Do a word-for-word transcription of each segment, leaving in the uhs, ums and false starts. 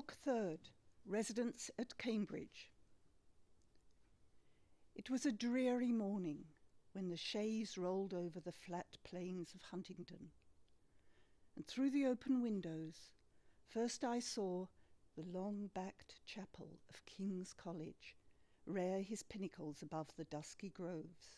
Book third, Residence at Cambridge. It was a dreary morning when the chaise rolled over the flat plains of Huntingdon, and through the open windows first I saw the long-backed chapel of King's College rear his pinnacles above the dusky groves.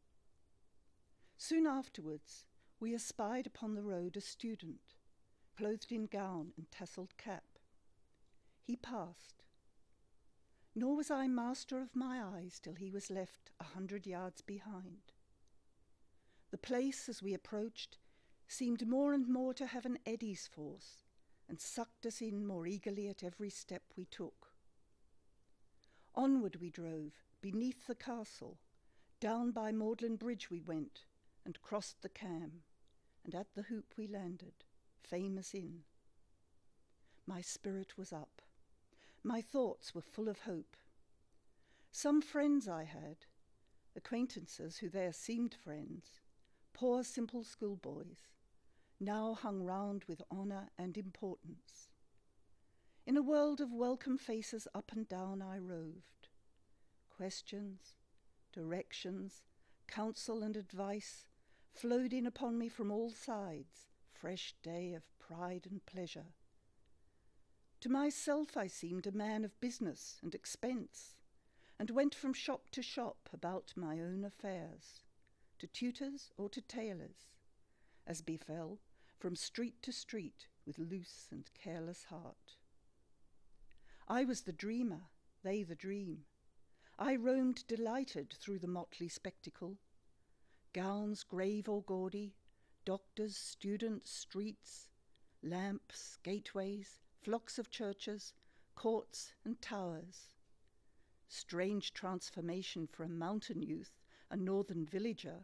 Soon afterwards we espied upon the road a student, clothed in gown and tasselled cap. He passed, nor was I master of my eyes till he was left a hundred yards behind. The place, as we approached, seemed more and more to have an eddy's force, and sucked us in more eagerly at every step we took. Onward we drove, beneath the castle, down by Magdalen Bridge we went, and crossed the Cam, and at the Hoop we landed, famous inn. My spirit was up. My thoughts were full of hope. Some friends I had, acquaintances who there seemed friends, poor simple schoolboys, now hung round with honour and importance. In a world of welcome faces up and down I roved. Questions, directions, counsel and advice flowed in upon me from all sides, fresh day of pride and pleasure. To myself I seemed a man of business and expense, and went from shop to shop about my own affairs, to tutors or to tailors, as befell, from street to street with loose and careless heart. I was the dreamer, they the dream. I roamed delighted through the motley spectacle. Gowns grave or gaudy, doctors, students, streets, lamps, gateways, flocks of churches, courts and towers. Strange transformation for a mountain youth, a northern villager.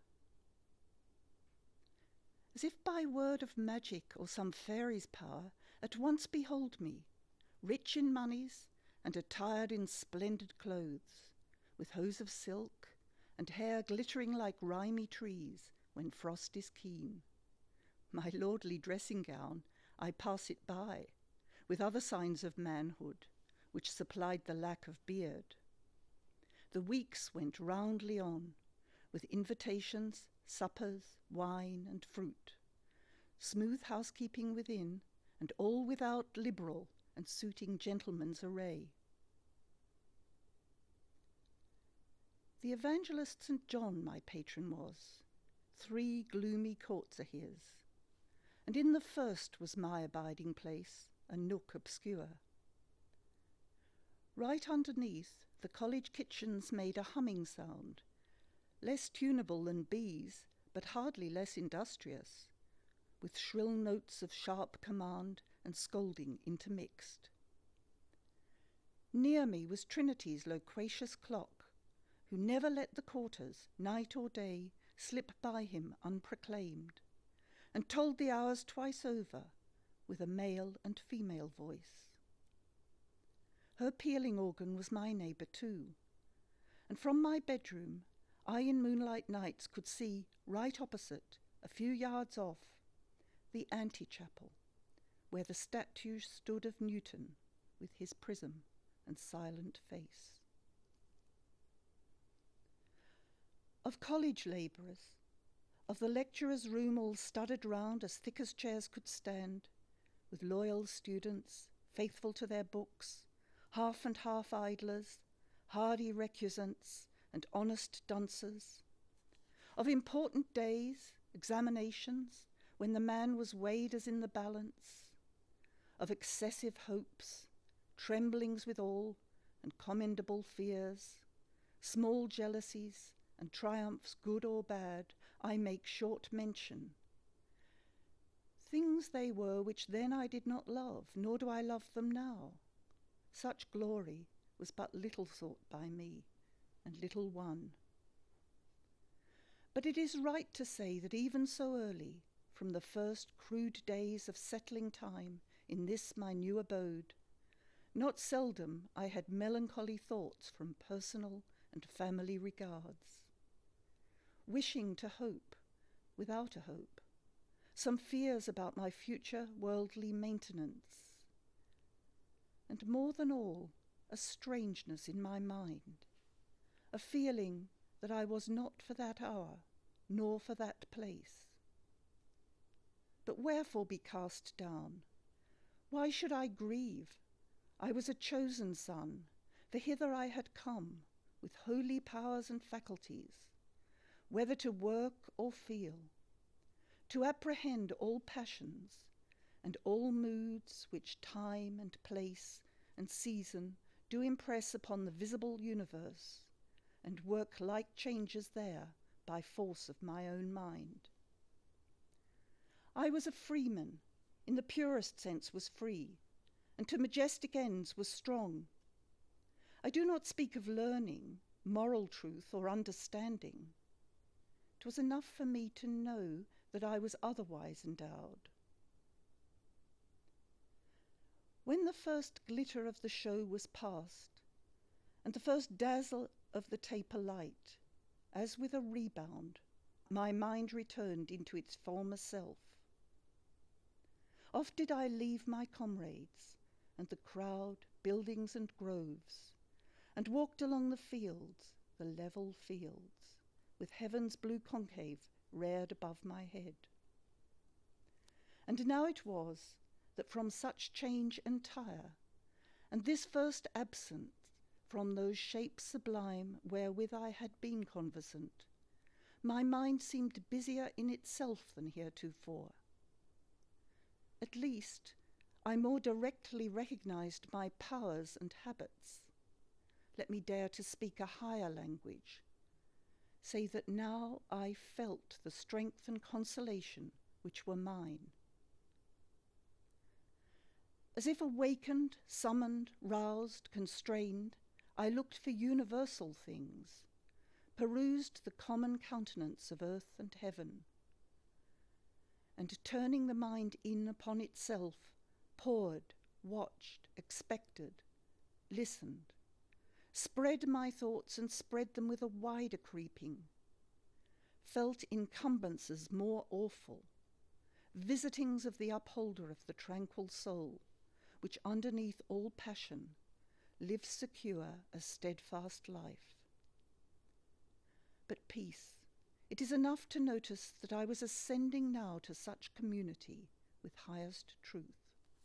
As if by word of magic or some fairy's power, at once behold me, rich in moneys and attired in splendid clothes, with hose of silk and hair glittering like rimy trees when frost is keen. My lordly dressing gown, I pass it by, with other signs of manhood, which supplied the lack of beard. The weeks went roundly on, with invitations, suppers, wine and fruit, smooth housekeeping within, and all without liberal and suiting gentlemen's array. The evangelist Saint John my patron was. Three gloomy courts are his, and in the first was my abiding place, a nook obscure. Right underneath, the college kitchens made a humming sound, less tunable than bees, but hardly less industrious, with shrill notes of sharp command and scolding intermixed. Near me was Trinity's loquacious clock, who never let the quarters, night or day, slip by him unproclaimed, and told the hours twice over, with a male and female voice. Her pealing organ was my neighbour too, and from my bedroom I in moonlight nights could see, right opposite, a few yards off, the antechapel, where the statue stood of Newton with his prism and silent face. Of college labourers, of the lecturer's room all studded round as thick as chairs could stand, with loyal students, faithful to their books, half and half idlers, hardy recusants, and honest dunces. Of important days, examinations, when the man was weighed as in the balance. Of excessive hopes, tremblings withal, and commendable fears, small jealousies, and triumphs good or bad, I make short mention. Things they were which then I did not love, nor do I love them now. Such glory was but little sought by me, and little won. But it is right to say that even so early, from the first crude days of settling time in this my new abode, not seldom I had melancholy thoughts from personal and family regards, wishing to hope without a hope, some fears about my future worldly maintenance, and more than all, a strangeness in my mind, a feeling that I was not for that hour, nor for that place. But wherefore be cast down? Why should I grieve? I was a chosen son, for hither I had come, with holy powers and faculties, whether to work or feel, to apprehend all passions, and all moods which time and place and season do impress upon the visible universe, and work like changes there by force of my own mind. I was a freeman, in the purest sense was free, and to majestic ends was strong. I do not speak of learning, moral truth, or understanding. 'Twas enough for me to know that I was otherwise endowed. When the first glitter of the show was past, and the first dazzle of the taper light, as with a rebound, my mind returned into its former self. Oft did I leave my comrades, and the crowd, buildings and groves, and walked along the fields, the level fields, with heaven's blue concave reared above my head. And now it was that from such change entire, and this first absence from those shapes sublime wherewith I had been conversant, my mind seemed busier in itself than heretofore. At least, I more directly recognized my powers and habits. Let me dare to speak a higher language, say that now I felt the strength and consolation which were mine. As if awakened, summoned, roused, constrained, I looked for universal things, perused the common countenance of earth and heaven, and turning the mind in upon itself, poured, watched, expected, listened, spread my thoughts and spread them with a wider creeping, felt incumbences more awful, visitings of the upholder of the tranquil soul, which underneath all passion lives secure a steadfast life. But peace, it is enough to notice that I was ascending now to such community with highest truth.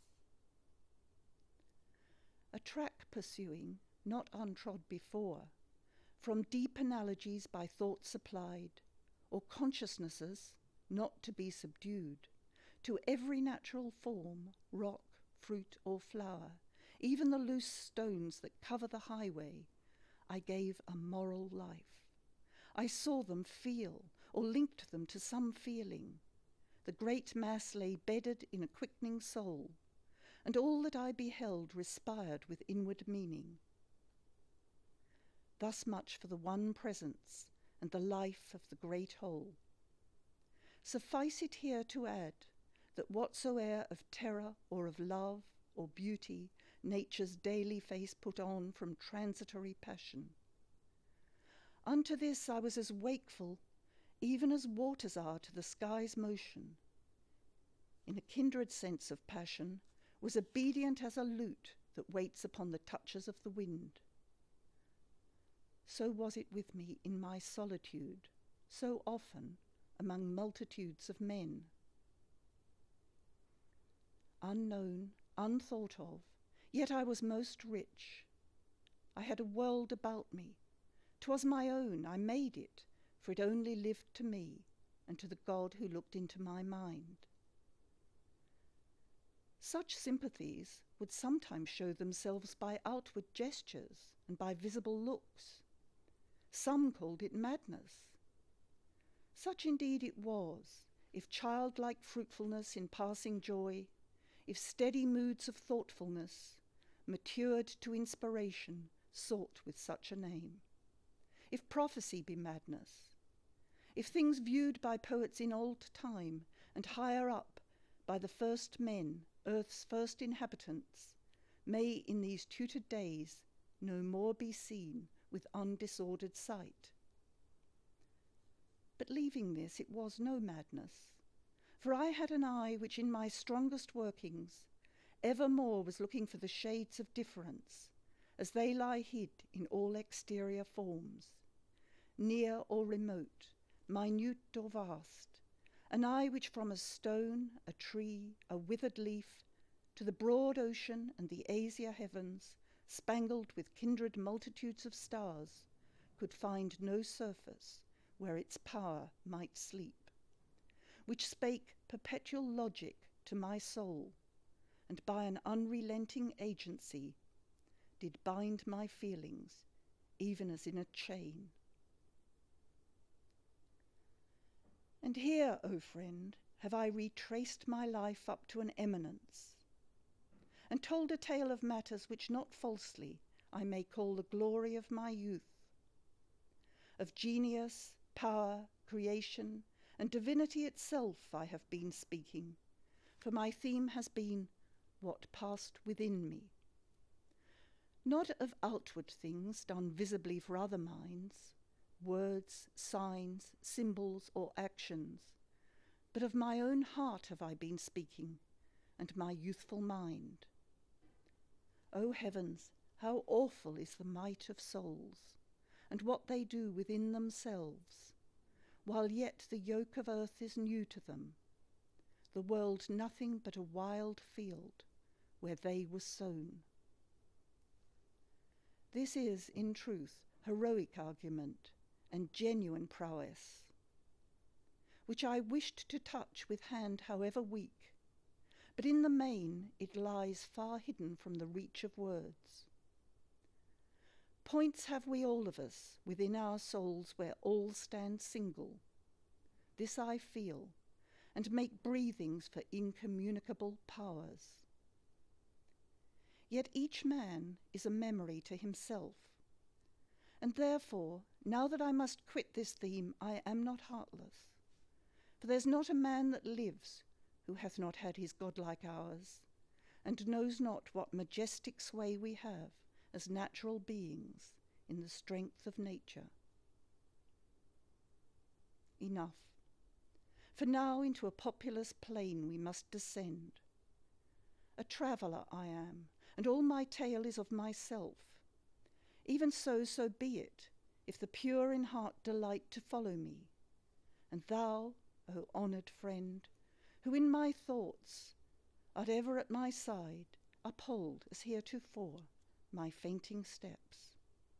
A track pursuing, not untrod before, from deep analogies by thought supplied, or consciousnesses not to be subdued, to every natural form, rock, fruit, or flower, even the loose stones that cover the highway, I gave a moral life. I saw them feel, or linked them to some feeling. The great mass lay bedded in a quickening soul, and all that I beheld respired with inward meaning. Thus much for the one presence and the life of the great whole. Suffice it here to add that whatsoe'er of terror or of love or beauty nature's daily face put on from transitory passion, unto this I was as wakeful even as waters are to the sky's motion. In a kindred sense of passion, was obedient as a lute that waits upon the touches of the wind. So was it with me in my solitude, so often among multitudes of men. Unknown, unthought of, yet I was most rich. I had a world about me. 'Twas my own, I made it, for it only lived to me and to the God who looked into my mind. Such sympathies would sometimes show themselves by outward gestures and by visible looks. Some called it madness. Such indeed it was, if childlike fruitfulness in passing joy, if steady moods of thoughtfulness, matured to inspiration, sought with such a name. If prophecy be madness, if things viewed by poets in old time and higher up by the first men, earth's first inhabitants, may in these tutored days no more be seen with undisordered sight. But leaving this, it was no madness, for I had an eye which in my strongest workings evermore was looking for the shades of difference, as they lie hid in all exterior forms, near or remote, minute or vast, an eye which from a stone, a tree, a withered leaf, to the broad ocean and the azure heavens, spangled with kindred multitudes of stars, could find no surface where its power might sleep, which spake perpetual logic to my soul, and by an unrelenting agency did bind my feelings, even as in a chain. And here, O friend, have I retraced my life up to an eminence, and told a tale of matters which not falsely I may call the glory of my youth. Of genius, power, creation, and divinity itself I have been speaking, for my theme has been what passed within me. Not of outward things done visibly for other minds, words, signs, symbols, or actions, but of my own heart have I been speaking, and my youthful mind. O heavens, how awful is the might of souls, and what they do within themselves, while yet the yoke of earth is new to them, the world nothing but a wild field where they were sown. This is, in truth, heroic argument and genuine prowess, which I wished to touch with hand however weak, but in the main it lies far hidden from the reach of words. Points have we all of us within our souls where all stand single. This I feel, and make breathings for incommunicable powers. Yet each man is a memory to himself, and therefore, now that I must quit this theme, I am not heartless. For there's not a man that lives who hath not had his godlike hours, and knows not what majestic sway we have as natural beings in the strength of nature. Enough. For now into a populous plain we must descend. A traveller I am, and all my tale is of myself. Even so, so be it, if the pure in heart delight to follow me. And thou, O honoured friend, who in my thoughts art ever at my side, uphold, as heretofore, my fainting steps.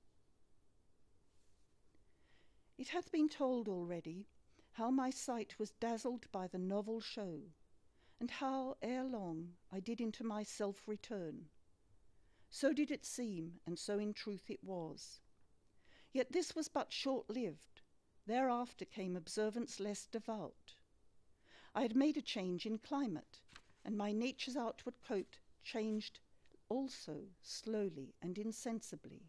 It hath been told already how my sight was dazzled by the novel show, and how ere long I did into myself return. So did it seem, and so in truth it was. Yet this was but short-lived. Thereafter came observance less devout. I had made a change in climate, and my nature's outward coat changed also slowly and insensibly.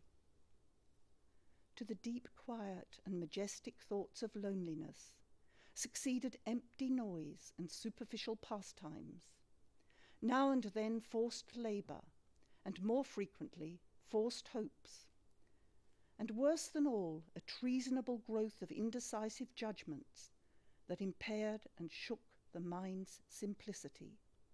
To the deep quiet and majestic thoughts of loneliness succeeded empty noise and superficial pastimes, now and then forced labour, and more frequently forced hopes, and worse than all, a treasonable growth of indecisive judgments that impaired and shook the mind's simplicity.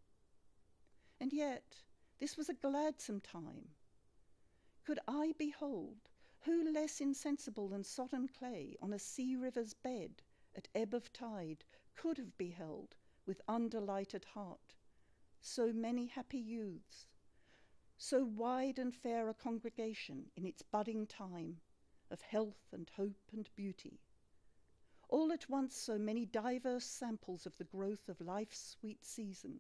And yet this was a gladsome time. Could I behold, who less insensible than sodden clay on a sea river's bed at ebb of tide could have beheld with undelighted heart so many happy youths, so wide and fair a congregation in its budding time of health and hope and beauty, all at once so many diverse samples of the growth of life's sweet season,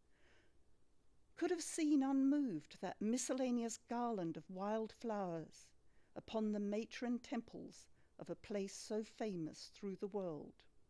could have seen unmoved that miscellaneous garland of wild flowers upon the matron temples of a place so famous through the world.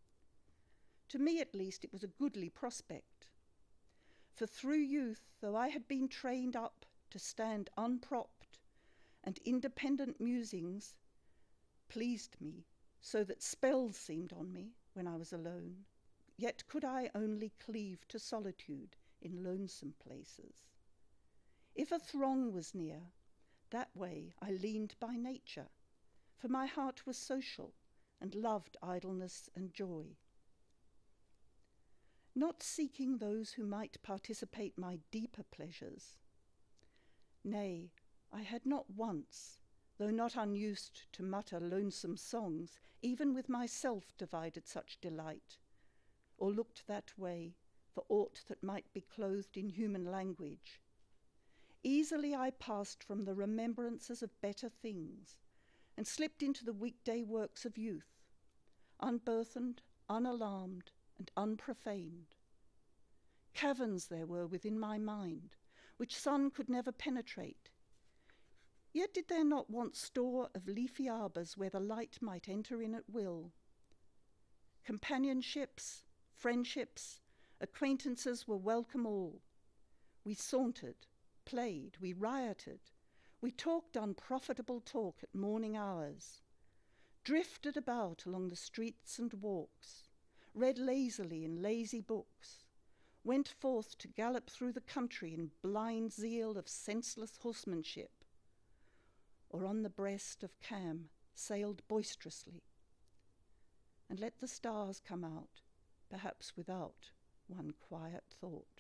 To me at least it was a goodly prospect, for through youth, though I had been trained up to stand unpropped, and independent musings pleased me, so that spells seemed on me when I was alone, yet could I only cleave to solitude in lonesome places. If a throng was near, that way I leaned by nature, for my heart was social and loved idleness and joy. not seeking those who might participate my deeper pleasures. Nay, I had not once, though not unused to mutter lonesome songs, even with myself divided such delight, or looked that way for aught that might be clothed in human language. Easily I passed from the remembrances of better things, and slipped into the weekday works of youth, unburthened, unalarmed, and unprofaned. Caverns there were within my mind, which sun could never penetrate. Yet did there not want store of leafy arbours where the light might enter in at will. Companionships, friendships, acquaintances were welcome all. We sauntered, played, we rioted, we talked unprofitable talk at morning hours, drifted about along the streets and walks, read lazily in lazy books, went forth to gallop through the country in blind zeal of senseless horsemanship, or on the breast of Cam sailed boisterously, and let the stars come out, perhaps without one quiet thought.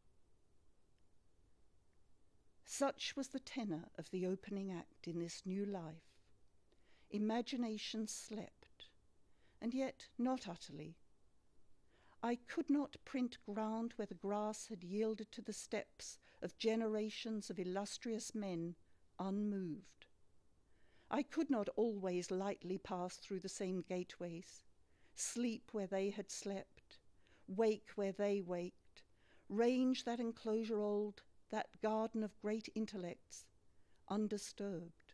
Such was the tenor of the opening act in this new life. Imagination slept, and yet not utterly. I could not print ground where the grass had yielded to the steps of generations of illustrious men unmoved. I could not always lightly pass through the same gateways, sleep where they had slept, wake where they waked, range that enclosure old, that garden of great intellects, undisturbed.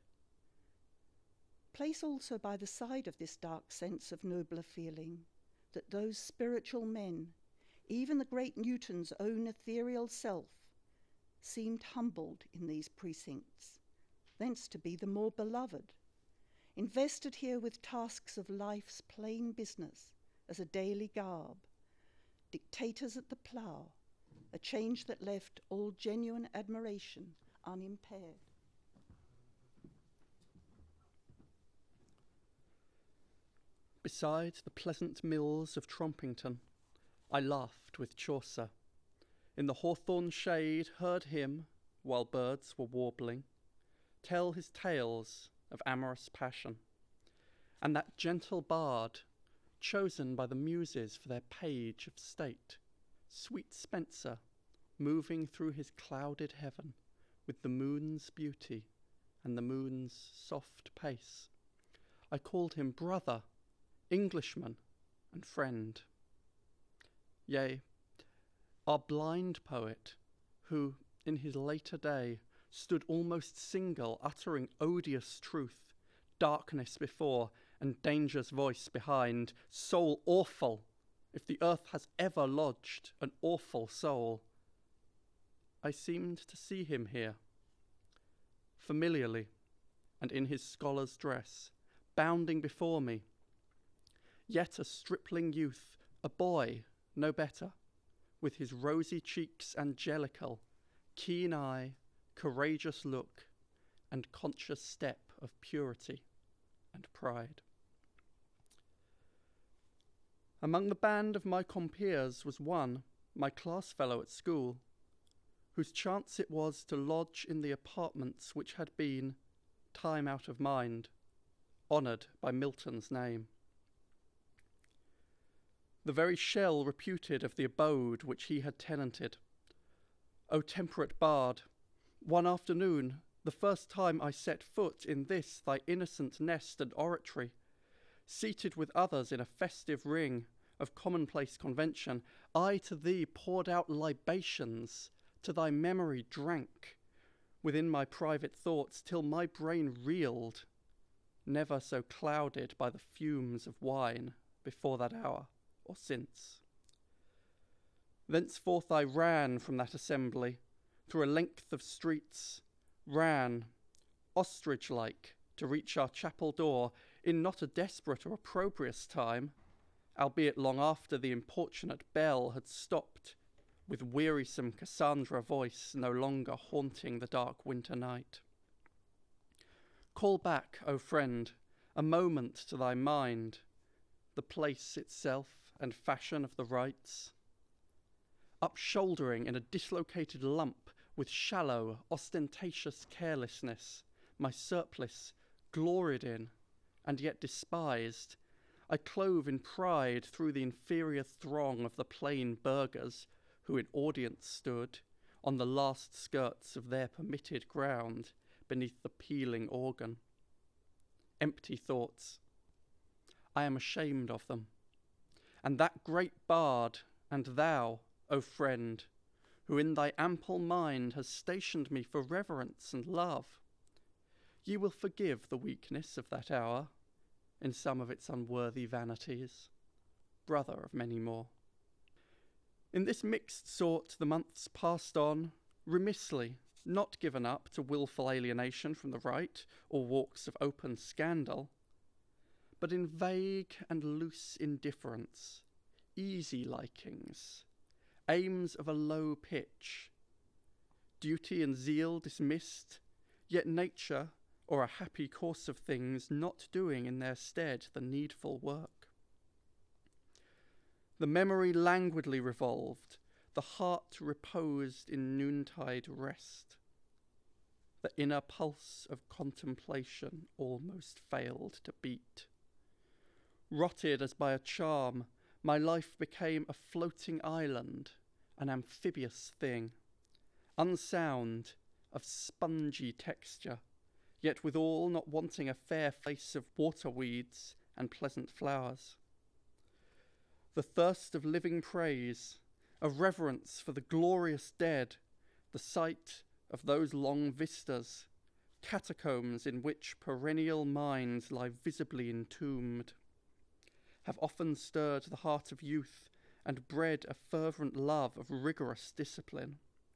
Place also by the side of this dark sense of nobler feeling that those spiritual men, even the great Newton's own ethereal self, seemed humbled in these precincts, thence to be the more beloved, invested here with tasks of life's plain business as a daily garb, dictators at the plough, a change that left all genuine admiration unimpaired. Beside the pleasant mills of Trompington, I laughed with Chaucer. In the hawthorn shade heard him, while birds were warbling, tell his tales of amorous passion. And that gentle bard, chosen by the muses for their page of state, sweet Spenser, moving through his clouded heaven with the moon's beauty and the moon's soft pace. I called him brother, Englishman, and friend. Yea, our blind poet, who in his later day stood almost single, uttering odious truth, darkness before and danger's voice behind, soul awful, if the earth has ever lodged an awful soul. I seemed to see him here, familiarly, and in his scholar's dress, bounding before me, yet a stripling youth, a boy, no better, with his rosy cheeks angelical, keen eye, courageous look, and conscious step of purity and pride. Among the band of my compeers was one, my class fellow at school, whose chance it was to lodge in the apartments which had been, time out of mind, honoured by Milton's name. The very shell reputed of the abode which he had tenanted. O temperate bard, one afternoon, the first time I set foot in this thy innocent nest and oratory, seated with others in a festive ring of commonplace convention, I to thee poured out libations, to thy memory drank, within my private thoughts, till my brain reeled, never so clouded by the fumes of wine before that hour or since. Thenceforth I ran from that assembly, through a length of streets, ran, ostrich-like, to reach our chapel door, in not a desperate or opprobrious time, albeit long after the importunate bell had stopped, with wearisome Cassandra voice no longer haunting the dark winter night. Call back, O friend, a moment to thy mind, the place itself and fashion of the rites. up-shouldering in a dislocated lump with shallow, ostentatious carelessness, my surplice gloried in, and yet despised, I clove in pride through the inferior throng of the plain burghers who in audience stood on the last skirts of their permitted ground beneath the pealing organ. Empty thoughts. I am ashamed of them. And that great bard, and thou, O friend, who in thy ample mind has stationed me for reverence and love, ye will forgive the weakness of that hour in some of its unworthy vanities, brother of many more. In this mixed sort the months passed on, remissly, not given up to wilful alienation from the right or walks of open scandal, but in vague and loose indifference, easy likings, aims of a low pitch, duty and zeal dismissed, yet nature, or a happy course of things, not doing in their stead the needful work. The memory languidly revolved, the heart reposed in noontide rest. The inner pulse of contemplation almost failed to beat. Rotted as by a charm, my life became a floating island, an amphibious thing, unsound, of spongy texture, yet withal not wanting a fair face of water weeds and pleasant flowers. The thirst of living praise, of reverence for the glorious dead, the sight of those long vistas, catacombs in which perennial minds lie visibly entombed, have often stirred the heart of youth and bred a fervent love of rigorous discipline.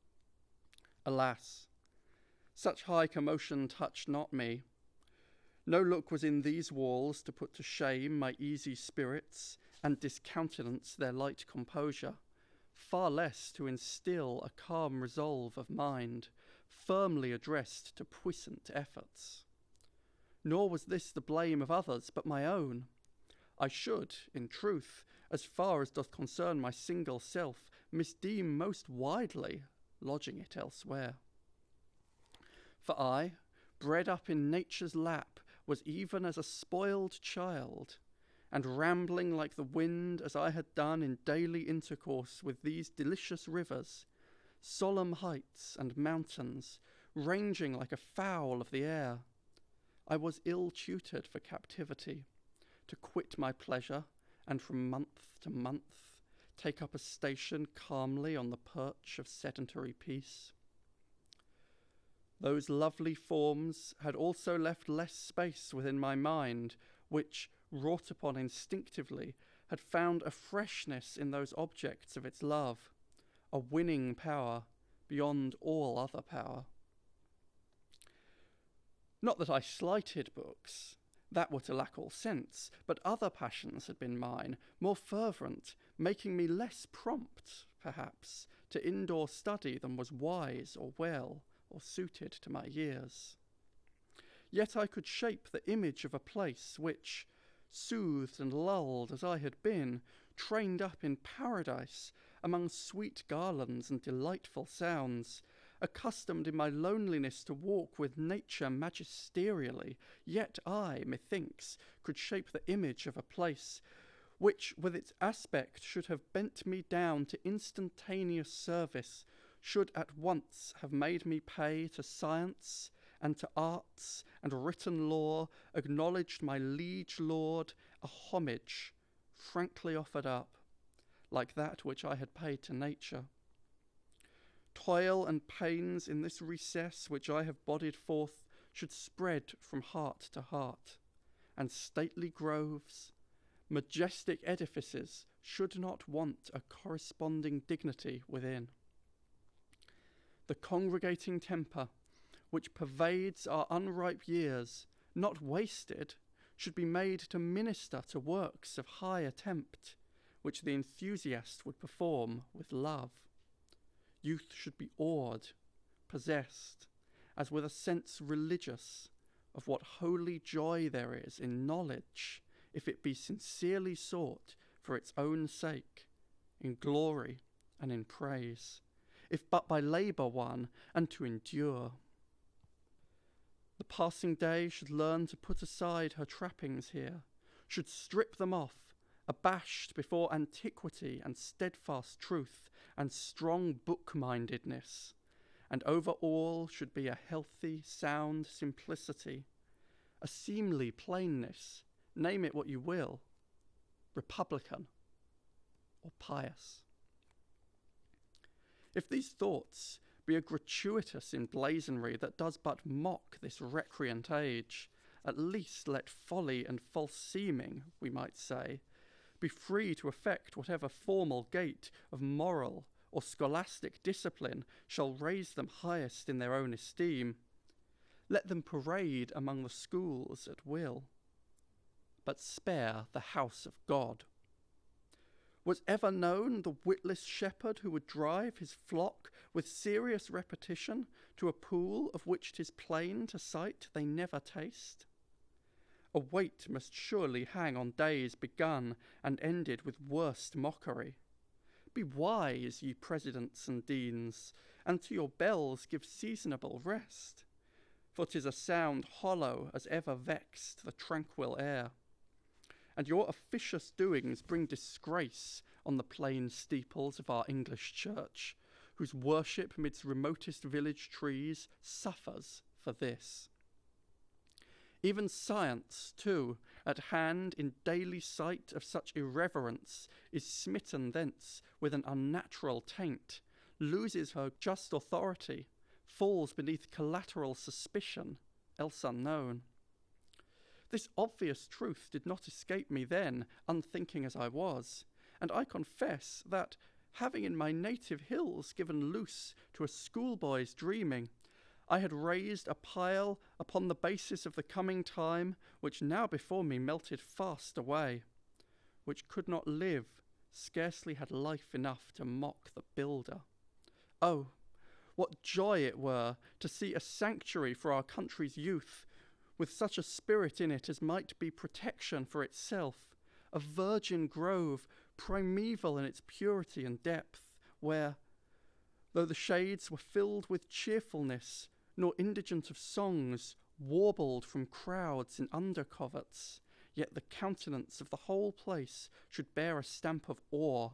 Alas, such high commotion touched not me. No look was in these walls to put to shame my easy spirits and discountenance their light composure, far less to instil a calm resolve of mind, firmly addressed to puissant efforts. Nor was this the blame of others but my own. I should, in truth, as far as doth concern my single self, misdeem most widely lodging it elsewhere. For I, bred up in nature's lap, was even as a spoiled child, and rambling like the wind as I had done in daily intercourse with these delicious rivers, solemn heights and mountains, ranging like a fowl of the air, I was ill-tutored for captivity, to quit my pleasure, and from month to month take up a station calmly on the perch of sedentary peace. Those lovely forms had also left less space within my mind, which, wrought upon instinctively, had found a freshness in those objects of its love, a winning power beyond all other power. Not that I slighted books, that were to lack all sense, but other passions had been mine, more fervent, making me less prompt, perhaps, to indoor study than was wise or well, or suited to my years. Yet I could shape the image of a place which, soothed and lulled as I had been, trained up in paradise, among sweet garlands and delightful sounds, accustomed in my loneliness to walk with nature magisterially, yet I, methinks, could shape the image of a place which, with its aspect, should have bent me down to instantaneous service, should at once have made me pay to science and to arts and written law, acknowledged my liege lord, a homage frankly offered up, like that which I had paid to nature. Toil and pains in this recess which I have bodied forth should spread from heart to heart, and stately groves, majestic edifices should not want a corresponding dignity within. The congregating temper, which pervades our unripe years, not wasted, should be made to minister to works of high attempt, which the enthusiast would perform with love. Youth should be awed, possessed, as with a sense religious, of what holy joy there is in knowledge, if it be sincerely sought for its own sake, in glory and in praise, if but by labour won, and to endure. The passing day should learn to put aside her trappings here, should strip them off, abashed before antiquity and steadfast truth and strong book-mindedness, and over all should be a healthy, sound simplicity, a seemly plainness, name it what you will, republican or pious. If these thoughts be a gratuitous emblazonry that does but mock this recreant age, at least let folly and false seeming, we might say, be free to effect whatever formal gait of moral or scholastic discipline shall raise them highest in their own esteem. Let them parade among the schools at will, but spare the house of God. Was ever known the witless shepherd who would drive his flock with serious repetition to a pool of which 'tis plain to sight they never taste? A weight must surely hang on days begun and ended with worst mockery. Be wise, ye presidents and deans, and to your bells give seasonable rest, for 'tis a sound hollow as ever vexed the tranquil air. And your officious doings bring disgrace on the plain steeples of our English church, whose worship midst remotest village trees suffers for this. Even science, too, at hand in daily sight of such irreverence, is smitten thence with an unnatural taint, loses her just authority, falls beneath collateral suspicion, else unknown. This obvious truth did not escape me then, unthinking as I was, and I confess that, having in my native hills given loose to a schoolboy's dreaming, I had raised a pile upon the basis of the coming time, which now before me melted fast away, which could not live, scarcely had life enough to mock the builder. Oh, what joy it were to see a sanctuary for our country's youth, with such a spirit in it as might be protection for itself, a virgin grove, primeval in its purity and depth, where, though the shades were filled with cheerfulness, nor indigent of songs, warbled from crowds in under coverts, yet the countenance of the whole place should bear a stamp of awe.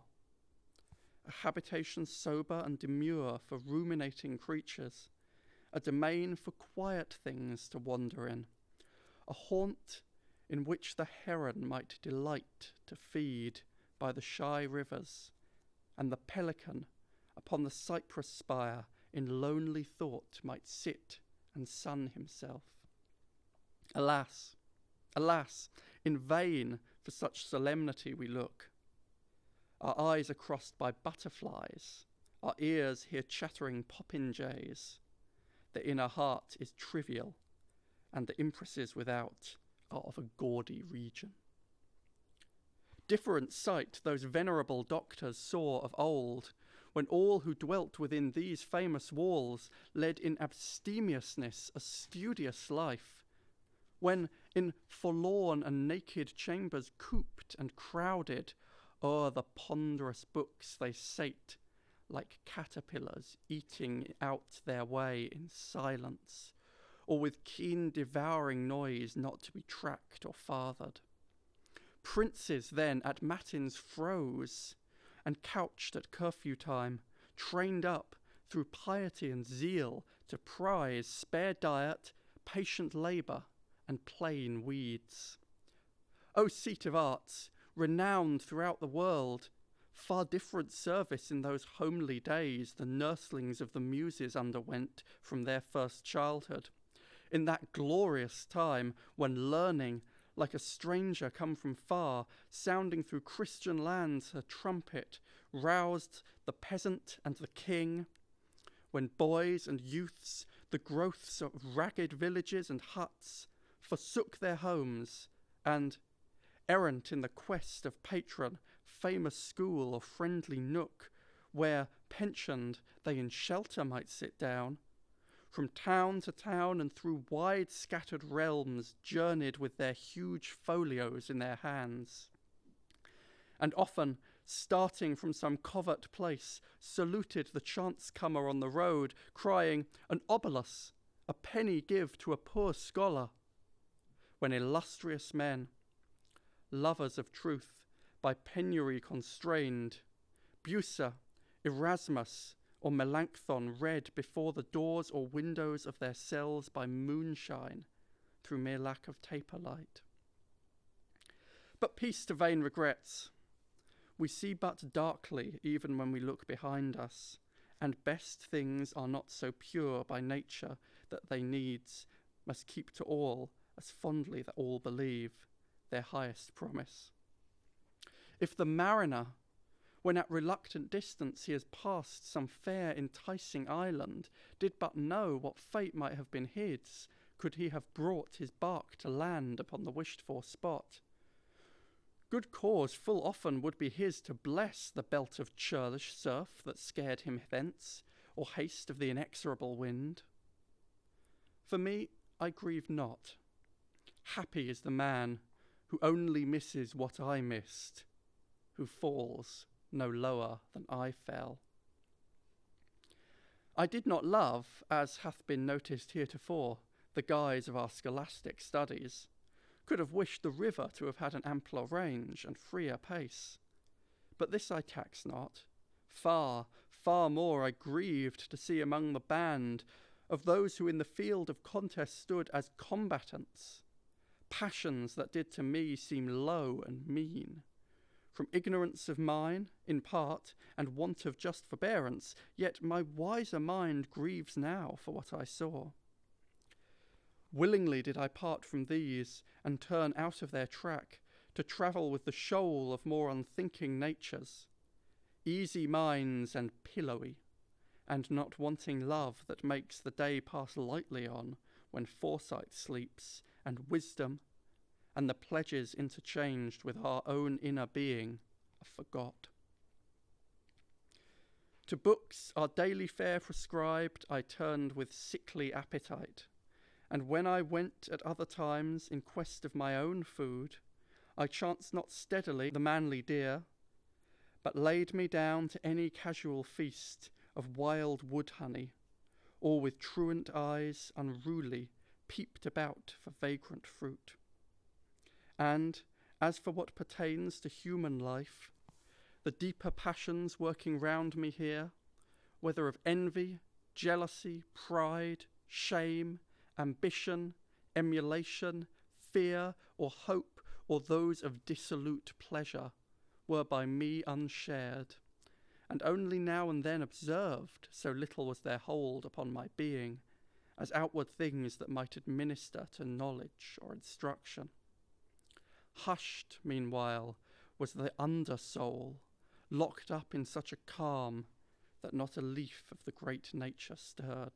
A habitation sober and demure for ruminating creatures, a domain for quiet things to wander in, a haunt in which the heron might delight to feed by the shy rivers, and the pelican upon the cypress spire in lonely thought might sit and sun himself. Alas, alas, in vain for such solemnity we look. Our eyes are crossed by butterflies, our ears hear chattering popinjays. The inner heart is trivial, and the impresses without are of a gaudy region. Different sight those venerable doctors saw of old, when all who dwelt within these famous walls led in abstemiousness a studious life, when in forlorn and naked chambers cooped and crowded o'er the ponderous books they sate, like caterpillars eating out their way in silence, or with keen devouring noise not to be tracked or fathered. Princes then at matins froze, and couched at curfew time, trained up through piety and zeal to prize spare diet, patient labour, and plain weeds. O seat of arts, renowned throughout the world, far different service in those homely days the nurslings of the Muses underwent from their first childhood, in that glorious time when learning, like a stranger come from far, sounding through Christian lands her trumpet, roused the peasant and the king, when boys and youths, the growths of ragged villages and huts, forsook their homes, and, errant in the quest of patron, famous school or friendly nook, where, pensioned, they in shelter might sit down, from town to town and through wide scattered realms journeyed with their huge folios in their hands. And often starting from some covert place, saluted the chance-comer on the road, crying, "An obolus, a penny give to a poor scholar," when illustrious men, lovers of truth, by penury constrained, Bucer, Erasmus, or Melanchthon read before the doors or windows of their cells by moonshine, through mere lack of taper light. But peace to vain regrets. We see but darkly even when we look behind us, and best things are not so pure by nature that they needs must keep to all, as fondly that all believe, their highest promise. If the mariner, when at reluctant distance he has passed some fair enticing island, did but know what fate might have been his, could he have brought his bark to land upon the wished-for spot, good cause full often would be his to bless the belt of churlish surf that scared him thence, or haste of the inexorable wind. For me, I grieve not. Happy is the man who only misses what I missed, who falls no lower than I fell. I did not love, as hath been noticed heretofore, the guise of our scholastic studies, could have wished the river to have had an ampler range and freer pace. But this I tax not. Far, far more I grieved to see among the band of those who in the field of contest stood as combatants, passions that did to me seem low and mean. From ignorance of mine, in part, and want of just forbearance, yet my wiser mind grieves now for what I saw. Willingly did I part from these, and turn out of their track, to travel with the shoal of more unthinking natures, easy minds and pillowy, and not wanting love that makes the day pass lightly on, when foresight sleeps, and wisdom, and the pledges interchanged with our own inner being, are forgot. To books, our daily fare prescribed, I turned with sickly appetite, and when I went at other times in quest of my own food, I chanced not steadily the manly deer, but laid me down to any casual feast of wild wood honey, or with truant eyes unruly peeped about for vagrant fruit. And, as for what pertains to human life, the deeper passions working round me here, whether of envy, jealousy, pride, shame, ambition, emulation, fear, or hope, or those of dissolute pleasure, were by me unshared, and only now and then observed, so little was their hold upon my being, as outward things that might administer to knowledge or instruction. Hushed, meanwhile, was the under soul, locked up in such a calm that not a leaf of the great nature stirred.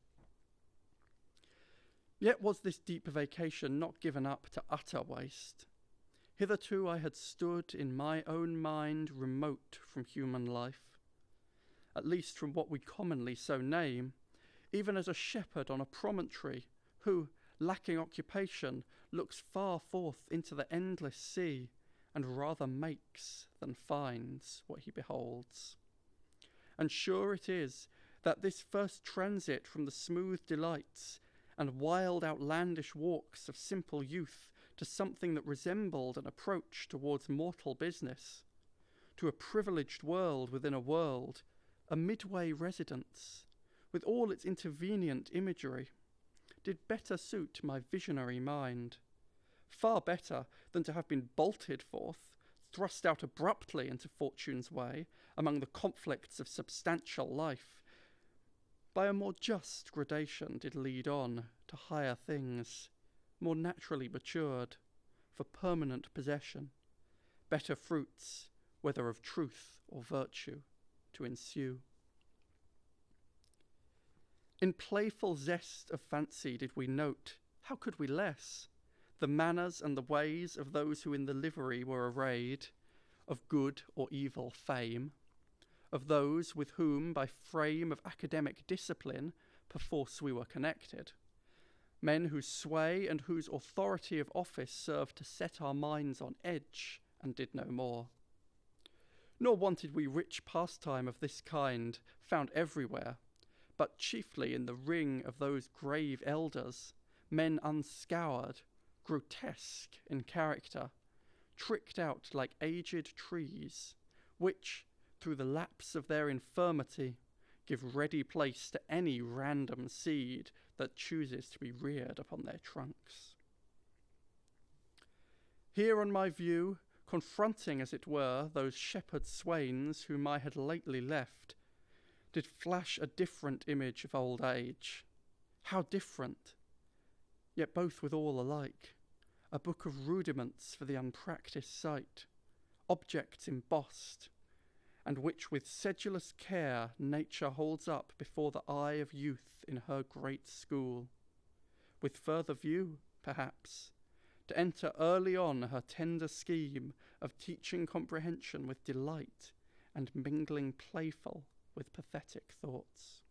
Yet was this deep vacation not given up to utter waste. Hitherto I had stood in my own mind remote from human life, at least from what we commonly so name, even as a shepherd on a promontory who, lacking occupation, looks far forth into the endless sea, and rather makes than finds what he beholds. And sure it is that this first transit from the smooth delights and wild outlandish walks of simple youth to something that resembled an approach towards mortal business, to a privileged world within a world, a midway residence, with all its intervenient imagery, did better suit my visionary mind, far better than to have been bolted forth, thrust out abruptly into fortune's way, among the conflicts of substantial life, by a more just gradation did lead on to higher things, more naturally matured, for permanent possession, better fruits, whether of truth or virtue, to ensue. In playful zest of fancy did we note, how could we less, the manners and the ways of those who in the livery were arrayed, of good or evil fame, of those with whom by frame of academic discipline perforce we were connected, men whose sway and whose authority of office served to set our minds on edge and did no more. Nor wanted we rich pastime of this kind, found everywhere, but chiefly in the ring of those grave elders, men unscoured, grotesque in character, tricked out like aged trees, which, through the lapse of their infirmity, give ready place to any random seed that chooses to be reared upon their trunks. Here on my view, confronting as it were those shepherd swains whom I had lately left, did flash a different image of old age. How different, yet both withal alike, a book of rudiments for the unpractised sight, objects embossed, and which with sedulous care nature holds up before the eye of youth in her great school, with further view, perhaps, to enter early on her tender scheme of teaching comprehension with delight and mingling playful with pathetic thoughts.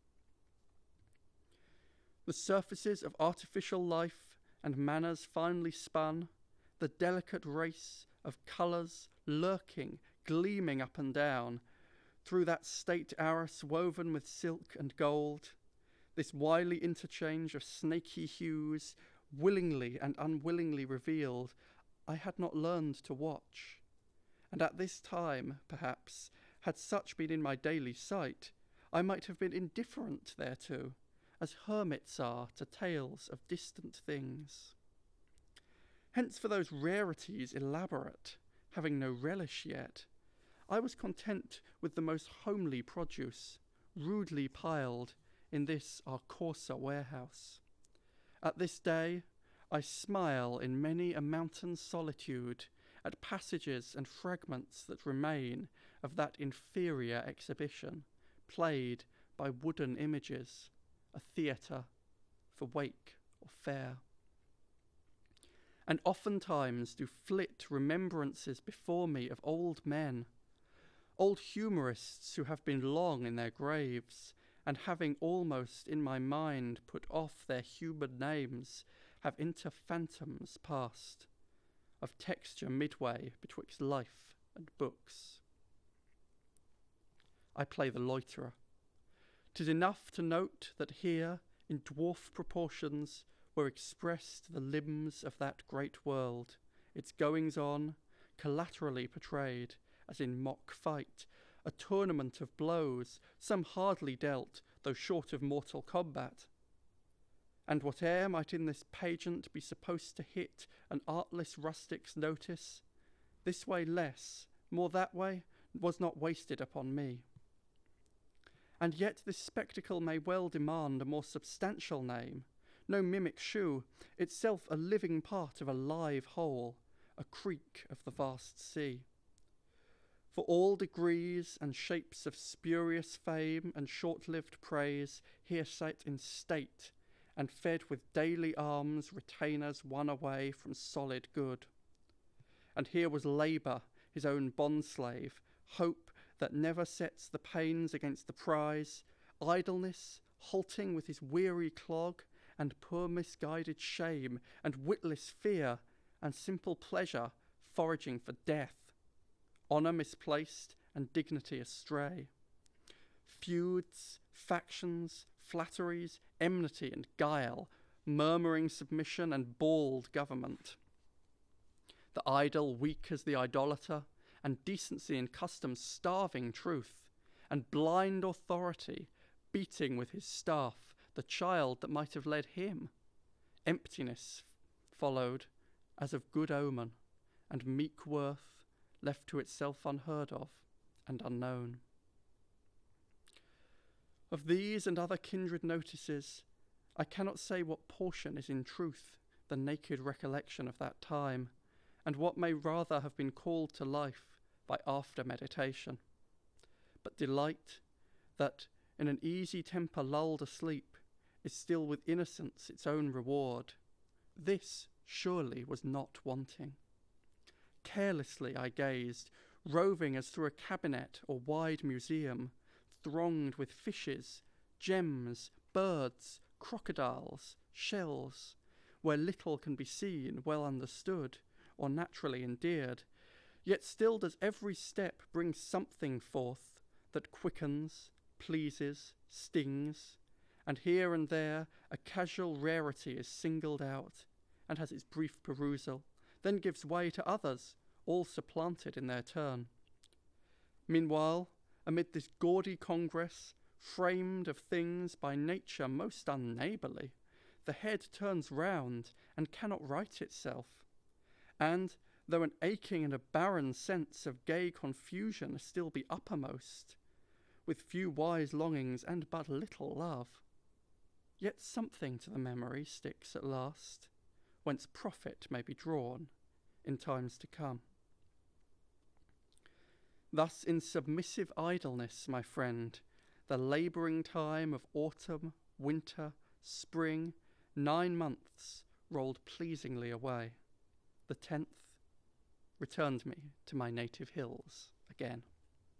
The surfaces of artificial life and manners finely spun, the delicate race of colours lurking, gleaming up and down, through that state arras woven with silk and gold, this wily interchange of snaky hues, willingly and unwillingly revealed, I had not learned to watch. And at this time, perhaps, had such been in my daily sight, I might have been indifferent thereto, as hermits are to tales of distant things. Hence for those rarities elaborate, having no relish yet, I was content with the most homely produce, rudely piled in this our coarser warehouse. At this day, I smile in many a mountain solitude at passages and fragments that remain of that inferior exhibition, played by wooden images, a theatre for wake or fair. And oftentimes do flit remembrances before me of old men, old humourists who have been long in their graves, and having almost in my mind put off their human names, have into phantoms passed, of texture midway betwixt life and books. I play the loiterer. 'Tis enough to note that here, in dwarf proportions, were expressed the limbs of that great world, its goings-on, collaterally portrayed, as in mock fight, a tournament of blows, some hardly dealt, though short of mortal combat. And whate'er might in this pageant be supposed to hit an artless rustic's notice, this way less, more that way, was not wasted upon me. And yet this spectacle may well demand a more substantial name, no mimic shoe, itself a living part of a live whole, a creek of the vast sea. For all degrees and shapes of spurious fame and short-lived praise here sate in state, and fed with daily alms retainers won away from solid good. And here was labour, his own bondslave, hope that never sets the pains against the prize, idleness, halting with his weary clog, and poor misguided shame, and witless fear, and simple pleasure, foraging for death, honour misplaced, and dignity astray. Feuds, factions, flatteries, enmity and guile, murmuring submission and bald government. The idle weak as the idolater, and decency and custom starving truth, and blind authority beating with his staff the child that might have led him. Emptiness followed as of good omen, and meek worth left to itself unheard of and unknown. Of these and other kindred notices, I cannot say what portion is in truth the naked recollection of that time, and what may rather have been called to life by after meditation. But delight, that in an easy temper lulled asleep, is still with innocence its own reward, this surely was not wanting. Carelessly I gazed, roving as through a cabinet or wide museum, thronged with fishes, gems, birds, crocodiles, shells, where little can be seen, well understood, or naturally endeared, Yet still does every step bring something forth that quickens, pleases, stings, and here and there a casual rarity is singled out and has its brief perusal, then gives way to others, all supplanted in their turn. Meanwhile, amid this gaudy congress, framed of things by nature most unneighbourly, the head turns round and cannot right itself, and, though an aching and a barren sense of gay confusion still be uppermost, with few wise longings and but little love, yet something to the memory sticks at last, whence profit may be drawn in times to come. Thus in submissive idleness, my friend, the labouring time of autumn, winter, spring, nine months rolled pleasingly away. The tenth returned me to my native hills again.